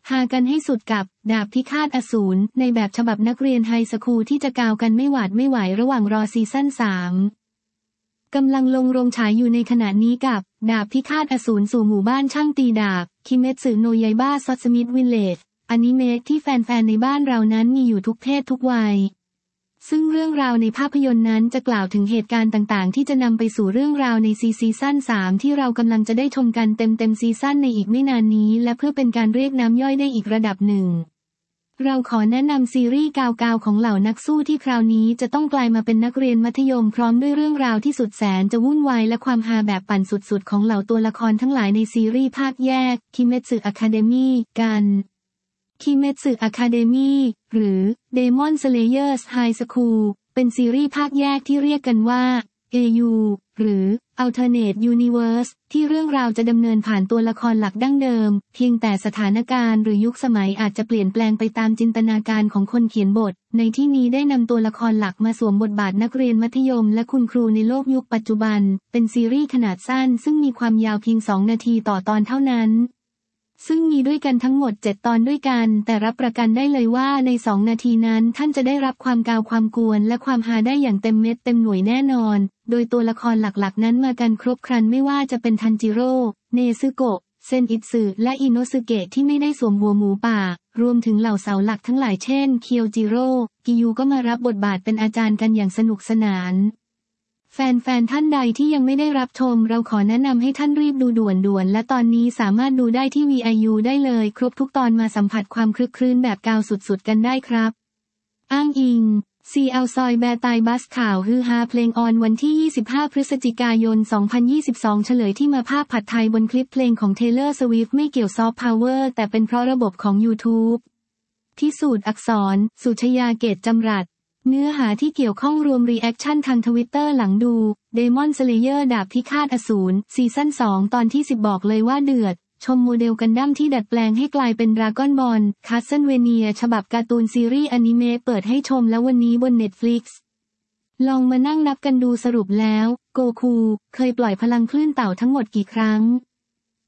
หากันให้สุดกับดาบพิฆาตอสูรในแบบฉบับนักเรียนไฮสคูลที่จะกาวกันไม่หวาดไม่ไหวระหว่างรอซีซั่น3กำลังลงโรงฉายอยู่ในขณะนี้กับดาบพิฆาตอสูรสู่หมู่บ้านช่างตีดาบคิเมสึโนะยาอิบะซอสมิธวิลเลจอนิเมะที่แฟนๆในบ้านเรานั้นมีอยู่ทุกเพศทุกวัยซึ่งเรื่องราวในภาพยนตร์นั้นจะกล่าวถึงเหตุการณ์ต่างๆที่จะนำไปสู่เรื่องราวในซีซั่น3ที่เรากำลังจะได้ชมกันเต็มซีซั่นในอีกไม่นานนี้และเพื่อเป็นการเรียกน้ำย่อยได้อีกระดับหนึ่งเราขอแนะนำซีรีส์กาวๆของเหล่านักสู้ที่คราวนี้จะต้องกลายมาเป็นนักเรียนมัธยมพร้อมด้วยเรื่องราวที่สุดแสนจะวุ่นวายและความฮาแบบปั่นสุดๆของเหล่าตัวละครทั้งหลายในซีรีส์ภาคแยกคิเมสึอะคาเดมี่กันคิเมสึอะคาเดมี่หรือ Demon Slayers High School เป็นซีรีส์ภาคแยกที่เรียกกันว่า AU หรือ Alternate Universe ที่เรื่องราวจะดำเนินผ่านตัวละครหลักดั้งเดิมเพียงแต่สถานการณ์หรือยุคสมัยอาจจะเปลี่ยนแปลงไปตามจินตนาการของคนเขียนบทในที่นี้ได้นำตัวละครหลักมาสวมบทบาทนักเรียนมัธยมและคุณครูในโลกยุคปัจจุบันเป็นซีรีส์ขนาดสั้นซึ่งมีความยาวเพียง2 นาทีต่อตอนเท่านั้นซึ่งมีด้วยกันทั้งหมด7 ตอนด้วยกันแต่รับประกันได้เลยว่าใน2 นาทีนั้นท่านจะได้รับความกาวความกวนและความฮาได้อย่างเต็มเม็ดเต็มหน่วยแน่นอนโดยตัวละครหลักๆนั้นมากันครบครันไม่ว่าจะเป็นทันจิโร่เนซึโกะเซนอิตสึและอิโนสึเกะที่ไม่ได้สวมหัวหมูป่ารวมถึงเหล่าเสาหลักทั้งหลายเช่นเคียวจิโร่กิยูก็มารับบทบาทเป็นอาจารย์กันอย่างสนุกสนานแฟนๆท่านใดที่ยังไม่ได้รับชมเราขอแนะนำให้ท่านรีบดูด่วนๆและตอนนี้สามารถดูได้ที่ VIU ได้เลยครบทุกตอนมาสัมผัสความคลึกครื้นแบบกาวสุดๆกันได้ครับอ้างอิงCL ซอยแบร์ตายบัสข่าวฮือฮาเพลงออนวันที่25 พฤศจิกายน 2022เฉลยที่มาภาพผัดไทยบนคลิปเพลงของ Taylor Swift ไม่เกี่ยวซอฟต์พาวเวอร์แต่เป็นเพราะระบบของ YouTube พิสูจน์อักษรสุชยาเกตจำรัดเนื้อหาที่เกี่ยวข้องรวมรีแอคชั่นทางทวิตเตอร์หลังดู Demon Slayer ดาบพิฆาตอสูรซีซั่น2ตอนที่10บอกเลยว่าเดือดชมโมเดลกันดั้มที่ดัดแปลงให้กลายเป็นดราก้อนบอลคาสเซิลเวเนียฉบับการ์ตูนซีรีส์อนิเมะเปิดให้ชมแล้ววันนี้บน Netflix ลองมานั่งนับกันดูสรุปแล้วโกคูเคยปล่อยพลังคลื่นเต่าทั้งหมดกี่ครั้ง